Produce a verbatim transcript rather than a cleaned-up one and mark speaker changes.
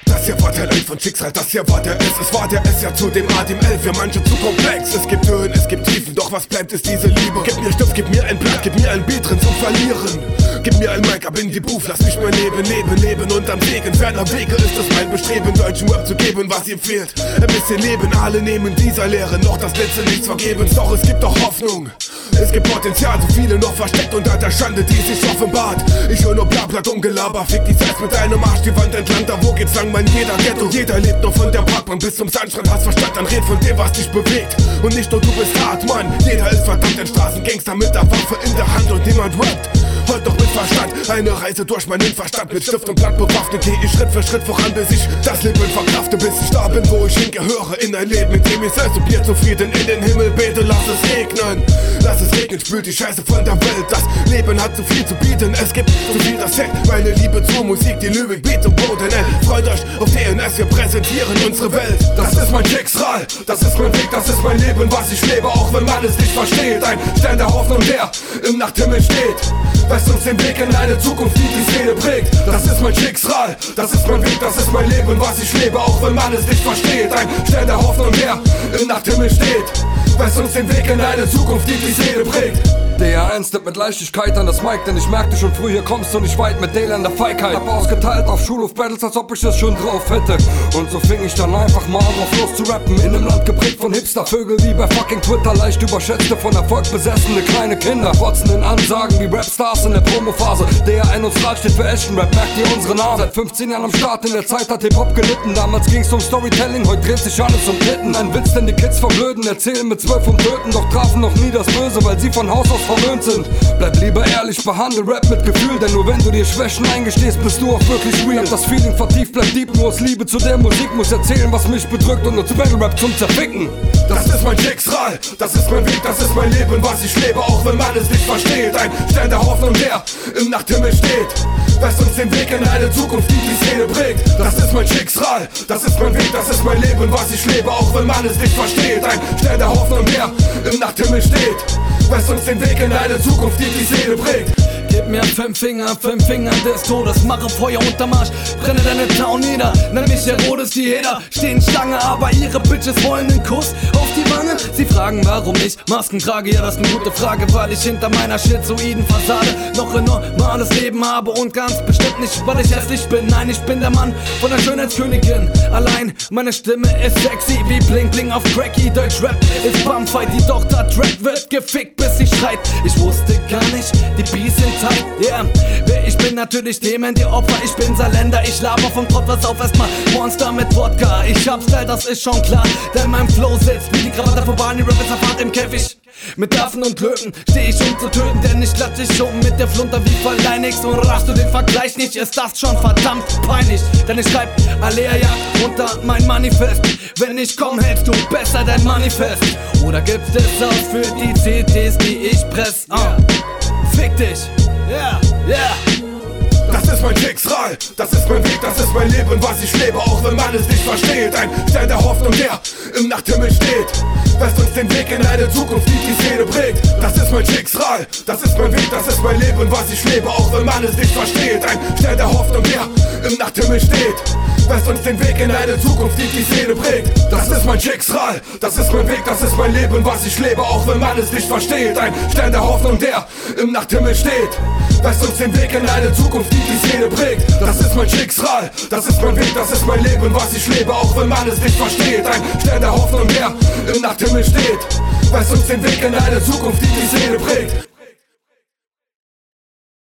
Speaker 1: Das hier war der Leid von Schicksal, das hier war der S. Es war der S ja zu dem A, dem L, für manche zu komplex. Es gibt Höhen, es gibt Tiefen, doch was bleibt ist diese Liebe. Gib mir Stift, gib mir ein Blatt, gib mir ein Beat drin zum Verlieren. Gib mir ein Mic, ab in die Booth, lass mich mein Leben leben, leben und am Weg. In ferner Wege ist es mein Bestreben, deutschen Rap zu geben, was ihm fehlt. Ein bisschen Leben, alle nehmen dieser Lehre, noch das letzte nichts vergebens. Doch es gibt doch Hoffnung. Es gibt Potenzial, so viele noch versteckt unter der Schande, die sich offenbart. Ich höre nur Blabla, dumm Gelaber, fick die Zeit mit deinem Arsch die Wand entlang. Da wo geht's lang, mein jeder Ghetto. Jeder lebt noch von der Parkbank bis zum Sandstrand. Hast Verstand, dann red von dem, was dich bewegt. Und nicht nur du bist hart, Mann. Jeder ist verdammt ein Straßengangster mit der Waffe in der Hand und niemand rappt. Heute doch mit Verstand, eine Reise durch meinen Verstand. Mit Stift und Blatt bewaffnet geh ich Schritt für Schritt voran, bis ich das Leben verkrafte. Bis ich da bin, wo ich hingehöre. In ein Leben, in dem ich selbst und mir zufrieden in den Himmel bete. Lass es regnen, lass es regnen, spült die Scheiße von der Welt. Das Leben hat zu viel zu bieten, es gibt zu viel das Set. Meine Liebe zur Musik, die Lyrik, Beat und Boden. Freut euch auf D N S, wir präsentieren unsere Welt. Das ist mein Schicksal, das ist mein Weg, das ist mein Leben, was ich lebe, auch wenn man es nicht versteht. Ein Stern der Hoffnung, der im Nachthimmel steht. Weist uns den Weg in eine Zukunft, die die Szene prägt. Das ist mein Schicksal, das ist mein Weg, das ist mein Leben, was ich lebe, auch wenn man es nicht versteht. Ein Stern der Hoffnung, der im Nachthimmel steht. Weist uns den Weg in eine Zukunft, die die Szene prägt.
Speaker 2: D R eins tippt mit Leichtigkeit an das Mic, denn ich merkte schon früh, hier kommst du nicht weit mit Dale an der Feigheit. Hab ausgeteilt auf Schulhof-Battles, als ob ich es schon drauf hätte. Und so fing ich dann einfach mal an, drauf los zu rappen. In einem Land geprägt von Hipster-Vögel wie bei fucking Twitter. Leicht überschätzte, von Erfolg besessene kleine Kinder. Fotzen in Ansagen wie Rapstars in der Promophase. D R eins steht für Action Rap, merkt ihr unsere Namen. Seit fünfzehn Jahren am Start, in der Zeit hat Hip-Hop gelitten. Damals ging's um Storytelling, heute dreht sich alles um Titten. Ein Witz, denn die Kids verblöden, erzählen mit zwölf vom Töten. Doch trafen noch nie das Böse, weil sie von Haus aus verwöhnt sind. Bleib lieber ehrlich, behandle Rap mit Gefühl, denn nur wenn du dir Schwächen eingestehst, bist du auch wirklich real. Hab das Feeling vertieft, bleib deep, nur aus Liebe zu der Musik. Muss erzählen, was mich bedrückt und nutz Battle Rap zum Zerficken.
Speaker 1: Das ist mein Schicksal, das ist mein Weg, das ist mein Leben, was ich lebe, auch wenn man es nicht versteht. Ein Stern der Hoffnung, der im Nachthimmel steht. Weist uns den Weg in eine Zukunft, die die Szene prägt. Das ist mein Schicksal, das ist mein Weg, das ist mein Leben, was ich lebe, auch wenn man es nicht versteht. Ein Stern der Hoffnung, der im Nachthimmel steht. Weist uns den Weg in eine Zukunft, die die Szene prägt.
Speaker 3: Gib mir fünf Finger, fünf Finger des Todes. Mache Feuer unterm Arsch, brenne deine Town nieder. Nenn mich Herodes, die Heder stehen Schlange, aber ihre Bitches wollen einen Kuss auf die Wange. Sie fragen, warum ich Masken trage, ja das ist eine gute Frage, weil ich hinter meiner schizoiden Fassade noch ein normales Leben habe. Und ganz bestimmt nicht, weil ich hässlich bin. Nein, ich bin der Mann von der Schönheitskönigin. Allein meine Stimme ist sexy wie Bling Bling auf Cracky. Deutsch Rap ist Bumfight, die Tochter Track wird gefickt bis sie schreit. Ich wusste gar nicht, die Beats sind tight, yeah. Ich bin natürlich Themen, die Opfer, ich bin Saarländer. Ich laber vom Trott was auf, erstmal Monster mit Wodka. Ich hab Style, das ist schon klar, denn mein Flow sitzt wie die Krawatte von Barney Rabbits erfahrt im Käfig. Mit Waffen und Klöten steh ich um zu töten, denn ich klatsch dich um mit der Flunter wie Verleinix. Und rachst du den Vergleich nicht, ist das schon verdammt peinlich. Denn ich schreib Alea unter mein Manifest. Wenn ich komm, hältst du besser dein Manifest. Oder gibst es aus für die C Ds, die ich press? Uh. Fick dich, yeah, yeah.
Speaker 1: Das ist mein Schicksal, das ist mein Weg, das ist mein Leben, was ich lebe, auch wenn man es nicht versteht. Ein Stern der Hoffnung, der im Nachthimmel steht. Weist uns den Weg in eine Zukunft, die die Szene prägt. Das ist mein Schicksal, das ist mein Weg, das ist mein Leben, was ich lebe, auch wenn man es nicht versteht. Ein Stern der Hoffnung, der im Nachthimmel steht. Weist uns den Weg in eine Zukunft, die die Szene prägt. Das ist mein Schicksal, das ist mein Weg, das ist mein Leben, was ich lebe, auch wenn man es nicht versteht. Ein Stern der Hoffnung, der im Nachthimmel steht. Weist uns den Weg in eine Zukunft, die die Szene prägt. Das ist mein Schicksal, das ist mein Weg, das ist mein Leben, was ich lebe, auch wenn man es nicht versteht. Ein Stern der Hoffnung, der im Nachthimmel steht. Weist uns den Weg in eine Zukunft, die die Szene prägt.